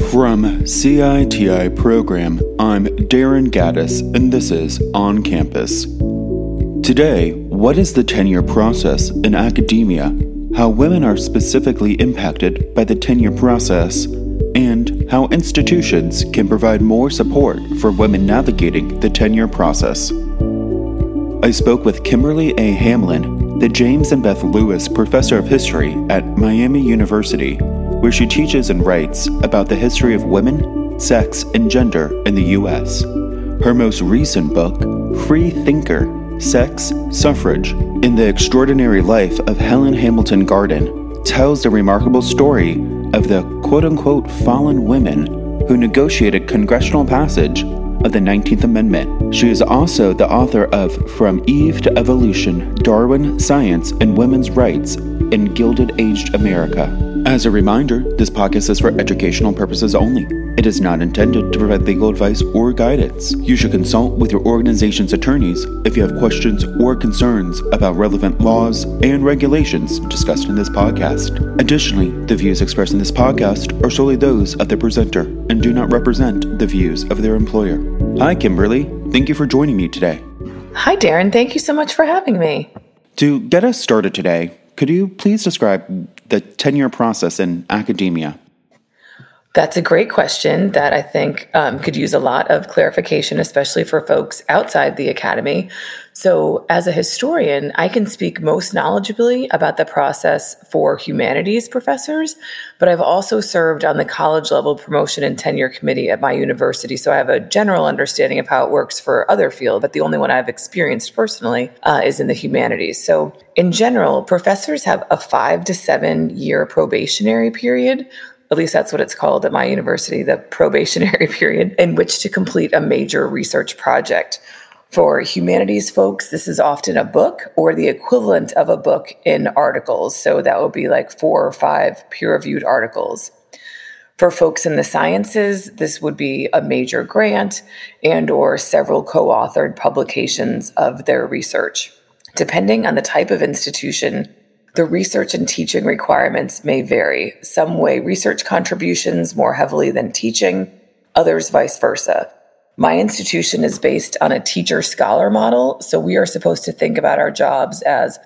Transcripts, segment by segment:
From CITI Program, I'm Darren Gaddis, and this is On Campus. Today, what is the tenure process in academia, how women are specifically impacted by the tenure process, and how institutions can provide more support for women navigating the tenure process. I spoke with Kimberly A. Hamlin, the James and Beth Lewis Professor of History at Miami University, where she teaches and writes about the history of women, sex, and gender in the U.S. Her most recent book, Free Thinker, Sex, Suffrage, and the Extraordinary Life of Helen Hamilton Garden, tells the remarkable story of the quote-unquote fallen women who negotiated congressional passage of the 19th Amendment. She is also the author of From Eve to Evolution, Darwin, Science, and Women's Rights in Gilded-Aged America. As a reminder, this podcast is for educational purposes only. It is not intended to provide legal advice or guidance. You should consult with your organization's attorneys if you have questions or concerns about relevant laws and regulations discussed in this podcast. Additionally, the views expressed in this podcast are solely those of the presenter and do not represent the views of their employer. Hi, Kimberly. Thank you for joining me today. Hi, Darren. Thank you so much for having me. To get us started today, could you please describe the tenure process in academia? That's a great question that I think could use a lot of clarification, especially for folks outside the academy. So as a historian, I can speak most knowledgeably about the process for humanities professors, but I've also served on the college level promotion and tenure committee at my university. So I have a general understanding of how it works for other fields, but the only one I've experienced personally is in the humanities. So in general, professors have a 5 to 7 year probationary period. At least that's what it's called at my university, the probationary period, in which to complete a major research project. For humanities folks, this is often a book or the equivalent of a book in articles. So that would be like 4 or 5 peer-reviewed articles. For folks in the sciences, this would be a major grant and or several co-authored publications of their research. Depending on the type of institution, the research and teaching requirements may vary. Some weigh research contributions more heavily than teaching, others vice versa. My institution is based on a teacher-scholar model, so we are supposed to think about our jobs as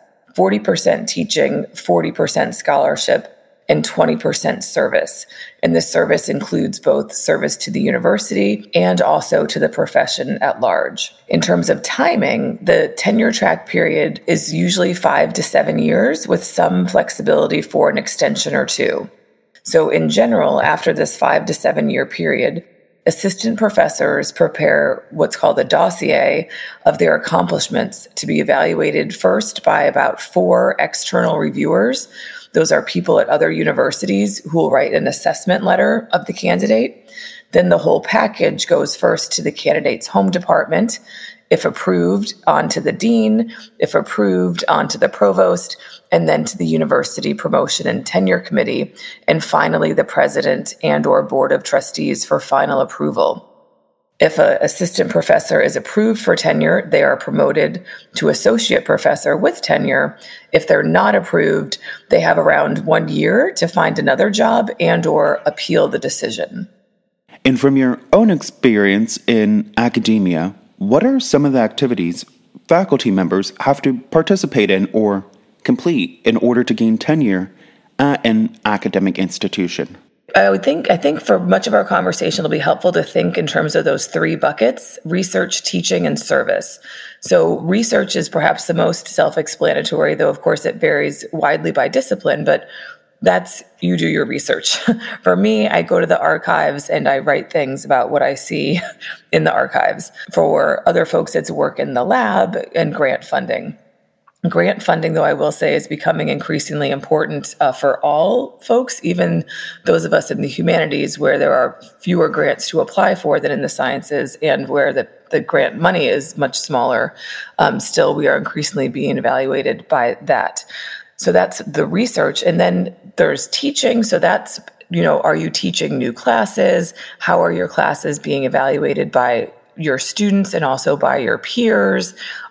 40% teaching, 40% scholarship, and 20% service. And this service includes both service to the university and also to the profession at large. In terms of timing, the tenure track period is usually 5 to 7 years with some flexibility for an extension or 2. So in general, after this 5 to 7 year period, assistant professors prepare what's called a dossier of their accomplishments to be evaluated first by about 4 external reviewers. Those are people at other universities who will write an assessment letter of the candidate. Then the whole package goes first to the candidate's home department. If approved, on to the dean. If approved, on to the provost, and then to the university promotion and tenure committee, and finally the president and or board of trustees for final approval. If an assistant professor is approved for tenure, they are promoted to associate professor with tenure. If they're not approved, they have around 1 year to find another job and or appeal the decision. And from your own experience in academia, what are some of the activities faculty members have to participate in or complete in order to gain tenure at an academic institution? I think for much of our conversation, it'll be helpful to think in terms of those 3 buckets: research, teaching, and service. So research is perhaps the most self-explanatory, though of course it varies widely by discipline, but that's you do your research. For me, I go to the archives and I write things about what I see in the archives. For other folks, it's work in the lab and grant funding. Grant funding, though, I will say, is becoming increasingly important for all folks, even those of us in the humanities, where there are fewer grants to apply for than in the sciences and where the grant money is much smaller. Still, we are increasingly being evaluated by that. So that's the research. And then there's teaching. So that's, are you teaching new classes? How are your classes being evaluated by your students and also by your peers?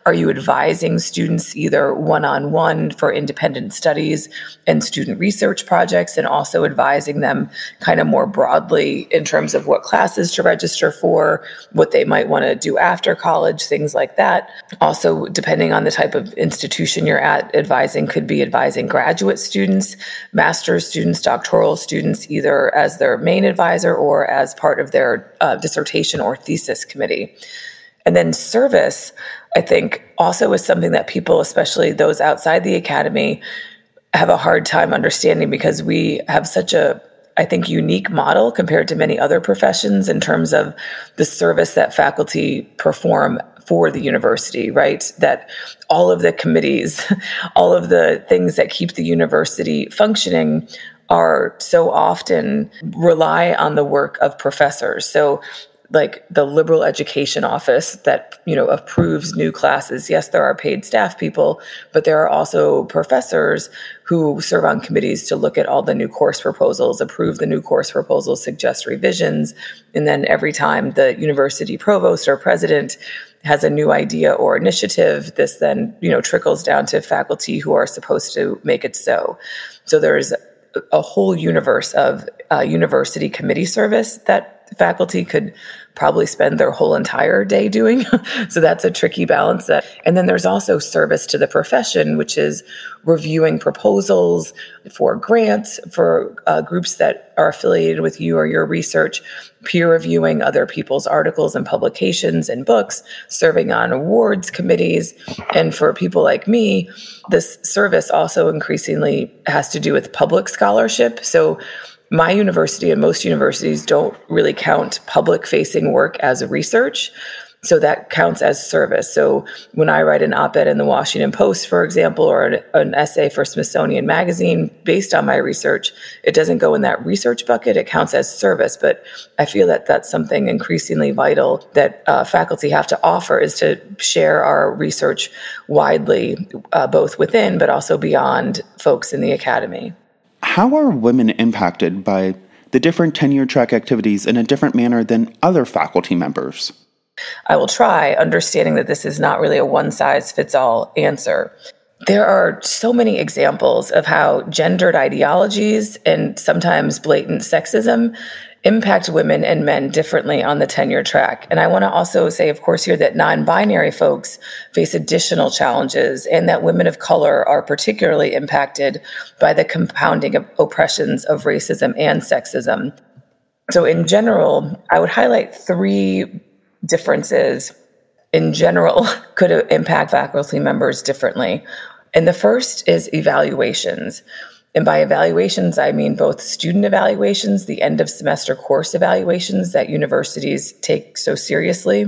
Are you advising students either one-on-one for independent studies and student research projects, and also advising them kind of more broadly in terms of what classes to register for, what they might want to do after college, things like that. Also, depending on the type of institution you're at, advising could be advising graduate students, master's students, doctoral students, either as their main advisor or as part of their dissertation or thesis committee. And then service, I think, also is something that people, especially those outside the academy, have a hard time understanding, because we have such a, I think, unique model compared to many other professions in terms of the service that faculty perform for the university, right? That all of the committees, all of the things that keep the university functioning are so often rely on the work of professors. So like the liberal education office that, approves new classes. Yes, there are paid staff people, but there are also professors who serve on committees to look at all the new course proposals, approve the new course proposals, suggest revisions. And then every time the university provost or president has a new idea or initiative, this then, trickles down to faculty who are supposed to make it so. So there's a whole universe of university committee service that faculty could probably spend their whole entire day doing. So that's a tricky balance. And then there's also service to the profession, which is reviewing proposals for grants for groups that are affiliated with you or your research, peer reviewing other people's articles and publications and books, serving on awards committees. And for people like me, this service also increasingly has to do with public scholarship. So my university and most universities don't really count public-facing work as research. So that counts as service. So when I write an op-ed in the Washington Post, for example, or an essay for Smithsonian Magazine based on my research, it doesn't go in that research bucket. It counts as service. But I feel that that's something increasingly vital that faculty have to offer, is to share our research widely, both within but also beyond folks in the academy. How are women impacted by the different tenure track activities in a different manner than other faculty members? I will try, understanding that this is not really a one-size-fits-all answer. There are so many examples of how gendered ideologies and sometimes blatant sexism impact women and men differently on the tenure track. And I want to also say, of course, here that non-binary folks face additional challenges, and that women of color are particularly impacted by the compounding of oppressions of racism and sexism. So in general, I would highlight three differences in general could impact faculty members differently. And the first is evaluations. And by evaluations, I mean both student evaluations, the end of semester course evaluations that universities take so seriously.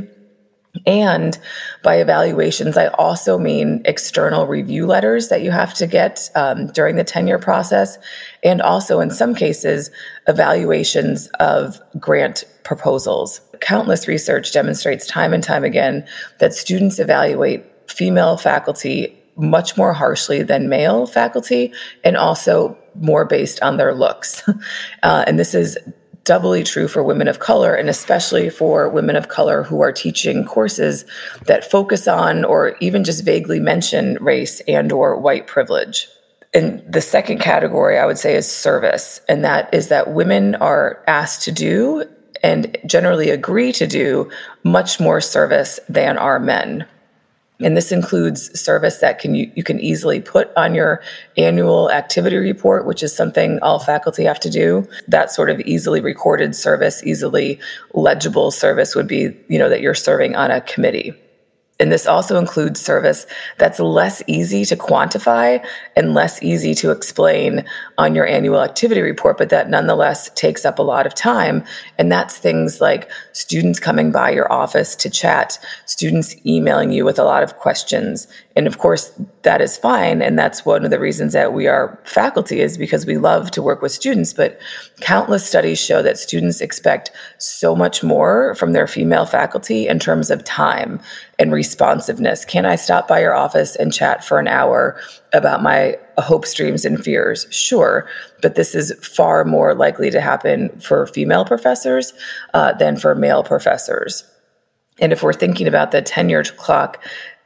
And by evaluations, I also mean external review letters that you have to get during the tenure process. And also, in some cases, evaluations of grant proposals. Countless research demonstrates time and time again that students evaluate female faculty much more harshly than male faculty, and also more based on their looks. And this is doubly true for women of color, and especially for women of color who are teaching courses that focus on or even just vaguely mention race and or white privilege. And the second category I would say is service. And that is that women are asked to do and generally agree to do much more service than are men. And this includes service that you can easily put on your annual activity report, which is something all faculty have to do. That sort of easily recorded service, easily legible service would be, that you're serving on a committee. And this also includes service that's less easy to quantify and less easy to explain on your annual activity report, but that nonetheless takes up a lot of time. And that's things like students coming by your office to chat, students emailing you with a lot of questions. And of course, that is fine. And that's one of the reasons that we are faculty, is because we love to work with students. But countless studies show that students expect so much more from their female faculty in terms of time and responsiveness. Can I stop by your office and chat for an hour about my hopes, dreams, and fears? Sure. But this is far more likely to happen for female professors than for male professors. And if we're thinking about the tenure clock,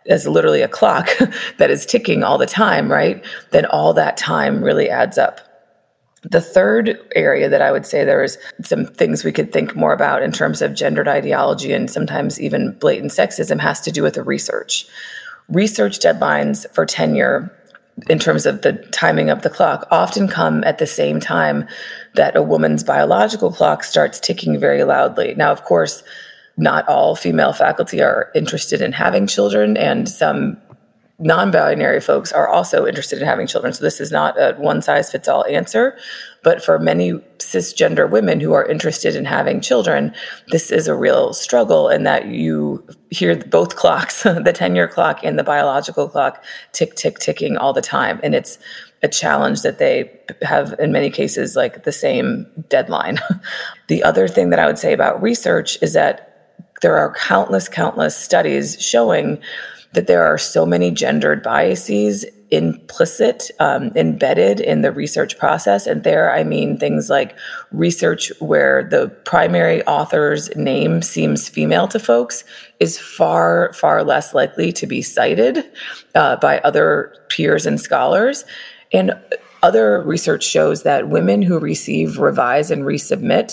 as literally a clock that is ticking all the time, right? Then all that time really adds up. The third area that I would say there is some things we could think more about in terms of gendered ideology and sometimes even blatant sexism has to do with the research. Research deadlines for tenure in terms of the timing of the clock often come at the same time that a woman's biological clock starts ticking very loudly. Now, of course, not all female faculty are interested in having children, and some non-binary folks are also interested in having children. So this is not a one-size-fits-all answer. But for many cisgender women who are interested in having children, this is a real struggle in that you hear both clocks, the tenure clock and the biological clock, tick, tick, ticking all the time. And it's a challenge that they have, in many cases, like the same deadline. The other thing that I would say about research is that there are countless studies showing that there are so many gendered biases implicit, embedded in the research process. And there, I mean things like research where the primary author's name seems female to folks is far, far less likely to be cited by other peers and scholars. And other research shows that women who receive revise and resubmit,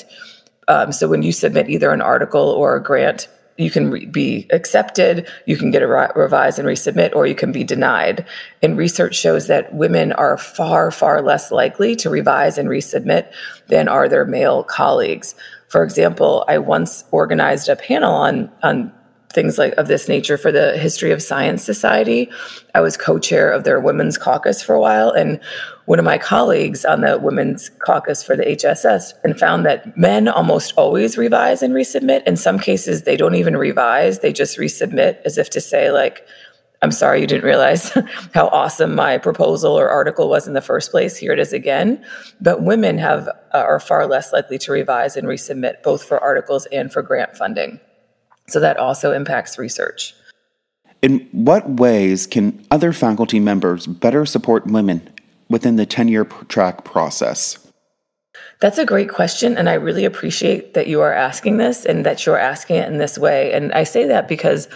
so when you submit either an article or a grant, you can be accepted, you can get a revise and resubmit, or you can be denied. And research shows that women are far, far less likely to revise and resubmit than are their male colleagues. For example, I once organized a panel on things like of this nature for the History of Science Society. I was co-chair of their Women's Caucus for a while, and one of my colleagues on the Women's Caucus for the HSS and found that men almost always revise and resubmit. In some cases, they don't even revise, they just resubmit as if to say, like, I'm sorry you didn't realize how awesome my proposal or article was in the first place. Here it is again. But women are far less likely to revise and resubmit, both for articles and for grant funding. So that also impacts research. In what ways can other faculty members better support women within the tenure track process? That's a great question, and I really appreciate that you are asking this and that you're asking it in this way. And I say that because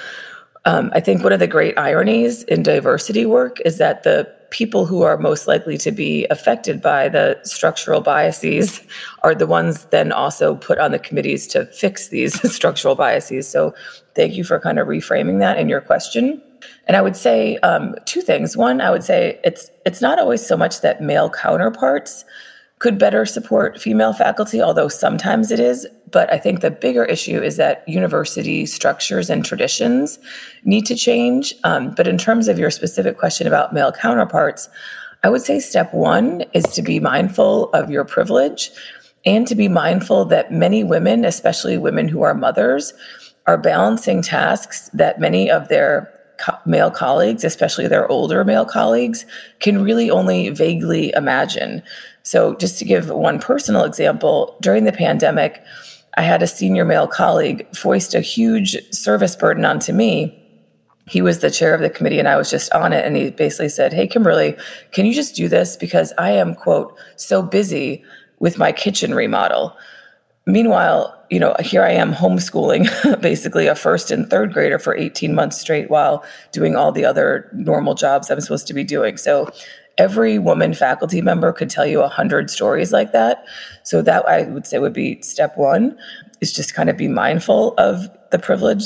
I think one of the great ironies in diversity work is that the people who are most likely to be affected by the structural biases are the ones then also put on the committees to fix these structural biases. So thank you for kind of reframing that in your question. And I would say two things. One, I would say it's not always so much that male counterparts could better support female faculty, although sometimes it is. But I think the bigger issue is that university structures and traditions need to change. But in terms of your specific question about male counterparts, I would say step one is to be mindful of your privilege and to be mindful that many women, especially women who are mothers, are balancing tasks that many of their male colleagues, especially their older male colleagues, can really only vaguely imagine. So just to give one personal example, during the pandemic, I had a senior male colleague foist a huge service burden onto me. He was the chair of the committee and I was just on it. And he basically said, "Hey, Kimberly, can you just do this? Because I am, quote, so busy with my kitchen remodel." Meanwhile, here I am homeschooling basically a first and third grader for 18 months straight while doing all the other normal jobs I'm supposed to be doing. So every woman faculty member could tell you 100 stories like that. So that I would say would be step one, is just kind of be mindful of the privilege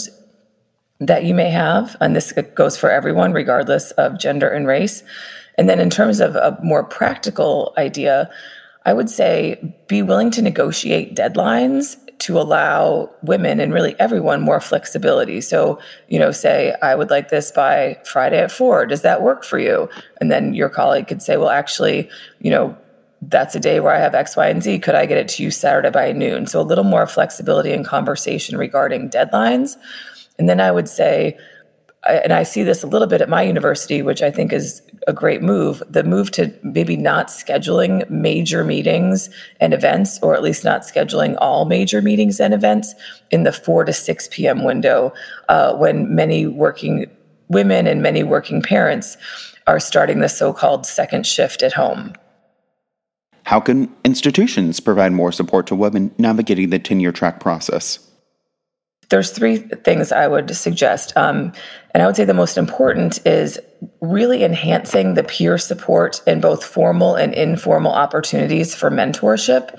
that you may have. And this goes for everyone, regardless of gender and race. And then in terms of a more practical idea, I would say be willing to negotiate deadlines to allow women and really everyone more flexibility. So, say, I would like this by Friday at 4. Does that work for you? And then your colleague could say, well, actually, that's a day where I have X, Y, and Z. Could I get it to you Saturday by noon? So a little more flexibility and conversation regarding deadlines. And then I would say, and I see this a little bit at my university, which I think is a great move, the move to maybe not scheduling major meetings and events, or at least not scheduling all major meetings and events in the 4 to 6 p.m. window when many working women and many working parents are starting the so-called second shift at home. How can institutions provide more support to women navigating the tenure track process? there's three things I would suggest. And I would say the most important is really enhancing the peer support in both formal and informal opportunities for mentorship.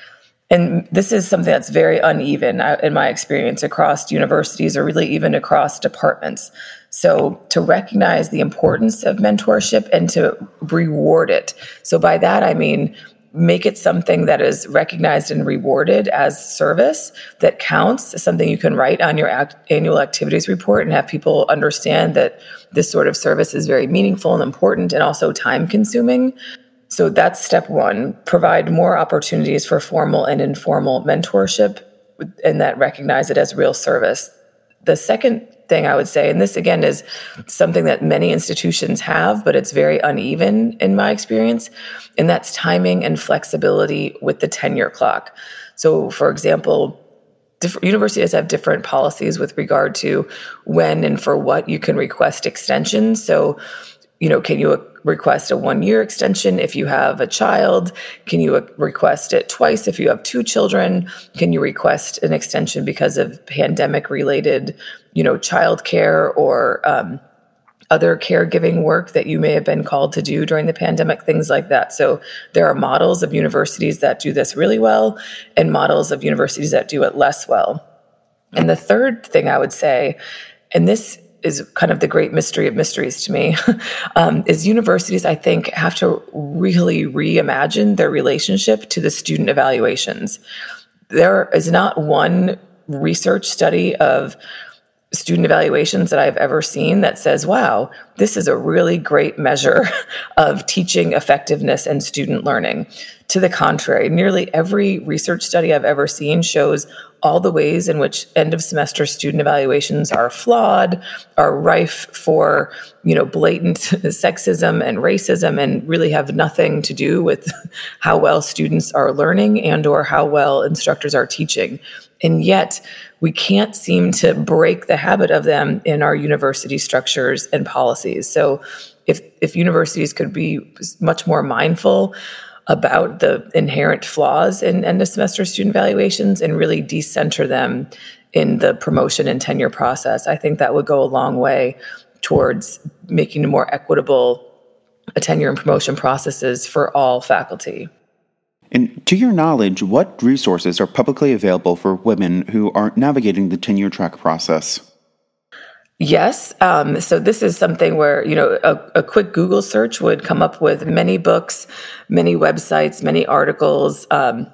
And this is something that's very uneven in my experience across universities or really even across departments. So to recognize the importance of mentorship and to reward it. So by that, I mean, make it something that is recognized and rewarded as service that counts, something you can write on your annual activities report and have people understand that this sort of service is very meaningful and important and also time consuming. So that's step one, provide more opportunities for formal and informal mentorship and that recognize it as real service. The second thing I would say, and this again is something that many institutions have, but it's very uneven in my experience, and that's timing and flexibility with the tenure clock. So for example, universities have different policies with regard to when and for what you can request extensions. So, can you request a 1-year extension if you have a child? Can you request it twice if you have 2 children? Can you request an extension because of pandemic-related, childcare or other caregiving work that you may have been called to do during the pandemic, things like that. So there are models of universities that do this really well and models of universities that do it less well. And the third thing I would say, and this is kind of the great mystery of mysteries to me, is universities, I think, have to really reimagine their relationship to the student evaluations. There is not one research study of student evaluations that I've ever seen that says, wow, this is a really great measure of teaching effectiveness and student learning. To the contrary, nearly every research study I've ever seen shows all the ways in which end of semester student evaluations are flawed, are rife for, blatant sexism and racism, and really have nothing to do with how well students are learning and or how well instructors are teaching. And yet we can't seem to break the habit of them in our university structures and policies. So if universities could be much more mindful about the inherent flaws in end of semester student evaluations and really decenter them in the promotion and tenure process, I think that would go a long way towards making more equitable tenure and promotion processes for all faculty. And to your knowledge, what resources are publicly available for women who are navigating the tenure track process? Yes. So this is something where, a quick Google search would come up with many books, many websites, many articles.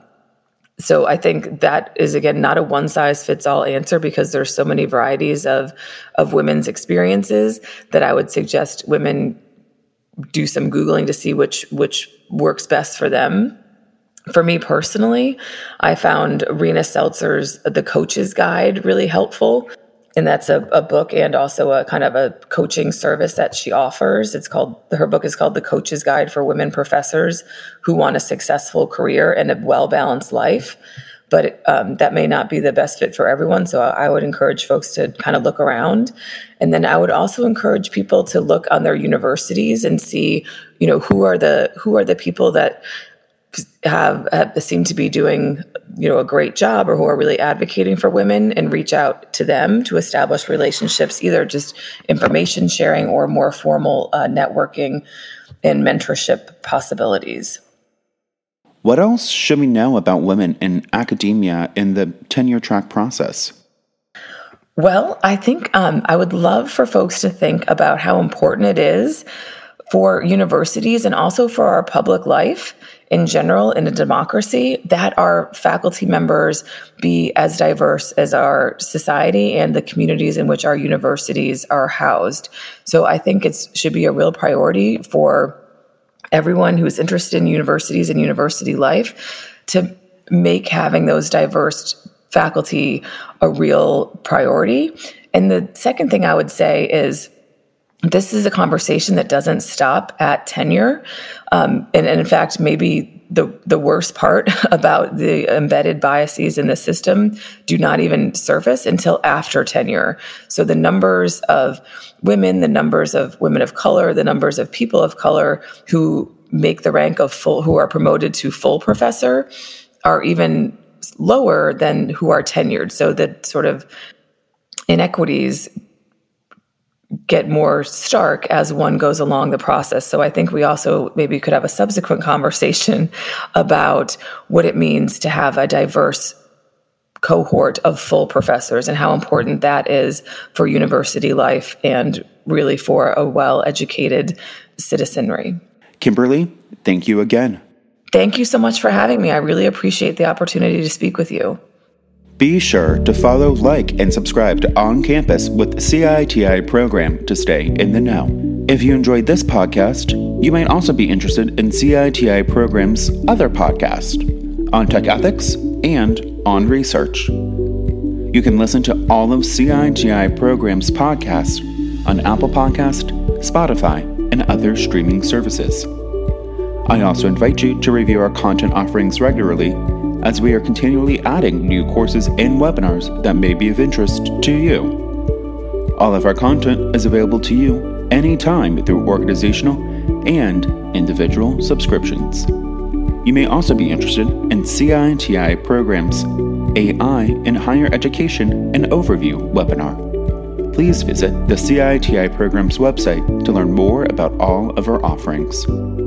So I think that is, again, not a one-size-fits-all answer because there's so many varieties of women's experiences that I would suggest women do some Googling to see which works best for them. For me personally, I found Rena Seltzer's The Coach's Guide really helpful. And that's a book and also a kind of a coaching service that she offers. Her book is called The Coach's Guide for Women Professors Who Want a Successful Career and a Well-Balanced Life. But that may not be the best fit for everyone. So I would encourage folks to kind of look around. And then I would also encourage people to look on their universities and see, who are the people that have seem to be doing, a great job or who are really advocating for women, and reach out to them to establish relationships, either just information sharing or more formal networking and mentorship possibilities. What else should we know about women in academia in the tenure track process? Well, I think I would love for folks to think about how important it is for universities and also for our public life in general in a democracy that our faculty members be as diverse as our society and the communities in which our universities are housed. So I think it should be a real priority for everyone who is interested in universities and university life to make having those diverse faculty a real priority. And the second thing I would say is this is a conversation that doesn't stop at tenure. And in fact, maybe the worst part about the embedded biases in the system do not even surface until after tenure. So the numbers of women, the numbers of women of color, the numbers of people of color who make the rank of who are promoted to full professor are even lower than who are tenured. So the sort of inequities get more stark as one goes along the process. So I think we also maybe could have a subsequent conversation about what it means to have a diverse cohort of full professors and how important that is for university life and really for a well-educated citizenry. Kimberly, thank you again. Thank you so much for having me. I really appreciate the opportunity to speak with you. Be sure to follow, like, and subscribe to On Campus with the CITI program to stay in the know. If you enjoyed this podcast, you might also be interested in CITI program's other podcast, On Tech Ethics and On Research. You can listen to all of CITI program's podcasts on Apple Podcast, Spotify, and other streaming services. I also invite you to review our content offerings regularly, as we are continually adding new courses and webinars that may be of interest to you. All of our content is available to you anytime through organizational and individual subscriptions. You may also be interested in CITI programs, AI in Higher Education and Overview webinar. Please visit the CITI program's website to learn more about all of our offerings.